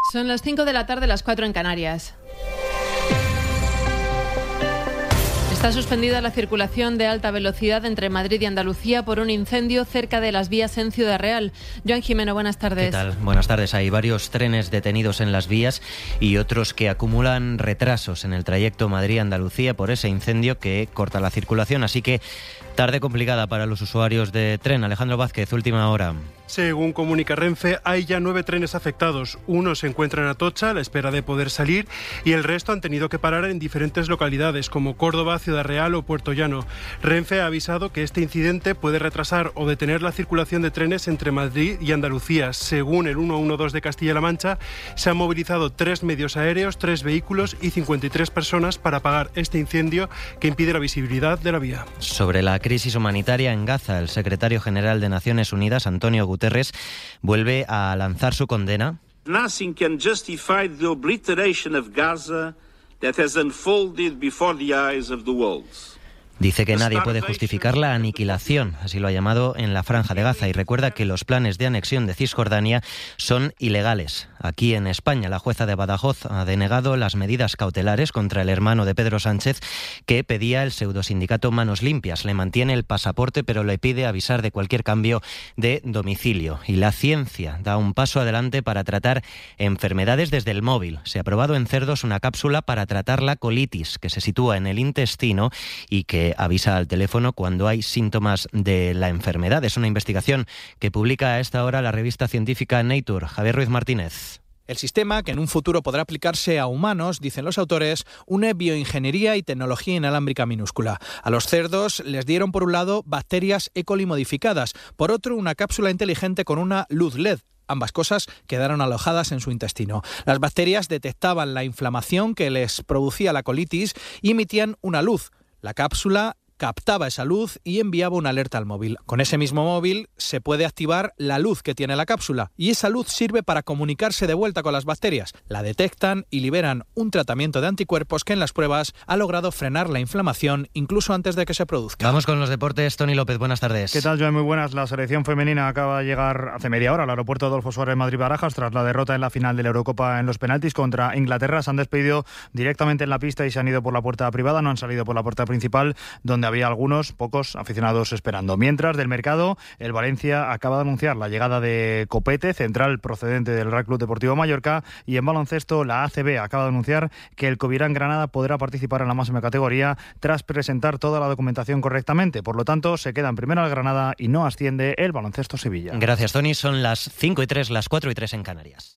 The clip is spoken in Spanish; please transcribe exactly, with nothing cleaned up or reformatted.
Son las cinco de la tarde, las cuatro en Canarias. Está suspendida la circulación de alta velocidad entre Madrid y Andalucía por un incendio cerca de las vías en Ciudad Real. Joan Jimeno, buenas tardes. ¿Qué tal? Buenas tardes. Hay varios trenes detenidos en las vías y otros que acumulan retrasos en el trayecto Madrid-Andalucía por ese incendio que corta la circulación. Así que tarde complicada para los usuarios de tren. Alejandro Vázquez, última hora. Según comunica Renfe, hay ya nueve trenes afectados. Uno se encuentra en Atocha a la espera de poder salir y el resto han tenido que parar en diferentes localidades como Córdoba, Ciudad Real o Puerto Llano. Renfe ha avisado que este incidente puede retrasar o detener la circulación de trenes entre Madrid y Andalucía. Según el ciento doce de Castilla-La Mancha, se han movilizado tres medios aéreos, tres vehículos y cincuenta y tres personas para apagar este incendio que impide la visibilidad de la vía. Sobre la crisis humanitaria en Gaza, el secretario general de Naciones Unidas, Antonio Guterres, vuelve a lanzar su condena. Nothing can justify the obliteration of Gaza that has unfolded before the eyes of the world. Dice que nadie puede justificar la aniquilación, así lo ha llamado, en la Franja de Gaza, y recuerda que los planes de anexión de Cisjordania son ilegales. Aquí en España, la jueza de Badajoz ha denegado las medidas cautelares contra el hermano de Pedro Sánchez que pedía el pseudosindicato Manos Limpias. Le mantiene el pasaporte, pero le pide avisar de cualquier cambio de domicilio. Y la ciencia da un paso adelante para tratar enfermedades desde el móvil. Se ha probado en cerdos una cápsula para tratar la colitis, que se sitúa en el intestino y que avisa al teléfono cuando hay síntomas de la enfermedad. Es una investigación que publica a esta hora la revista científica Nature. Javier Ruiz Martínez. El sistema, que en un futuro podrá aplicarse a humanos, dicen los autores, une bioingeniería y tecnología inalámbrica minúscula. A los cerdos les dieron por un lado bacterias E. coli modificadas, por otro una cápsula inteligente con una luz L E D. Ambas cosas quedaron alojadas en su intestino. Las bacterias detectaban la inflamación que les producía la colitis y emitían una luz. La cápsula captaba esa luz y enviaba una alerta al móvil. Con ese mismo móvil se puede activar la luz que tiene la cápsula y esa luz sirve para comunicarse de vuelta con las bacterias. La detectan y liberan un tratamiento de anticuerpos que en las pruebas ha logrado frenar la inflamación incluso antes de que se produzca. Vamos con los deportes. Tony López, buenas tardes. ¿Qué tal, Joan? Muy buenas. La selección femenina acaba de llegar hace media hora al aeropuerto Adolfo Suárez Madrid-Barajas tras la derrota en la final de la Eurocopa en los penaltis contra Inglaterra. Se han despedido directamente en la pista y se han ido por la puerta privada, no han salido por la puerta principal, donde había algunos, pocos aficionados esperando. Mientras, del mercado, el Valencia acaba de anunciar la llegada de Copete, central procedente del Real Club Deportivo Mallorca, y en baloncesto la A C B acaba de anunciar que el Covirán Granada podrá participar en la máxima categoría tras presentar toda la documentación correctamente. Por lo tanto, se queda en primera el Granada y no asciende el Baloncesto Sevilla. Gracias, Tony. Son las cinco y tres, las cuatro y tres en Canarias.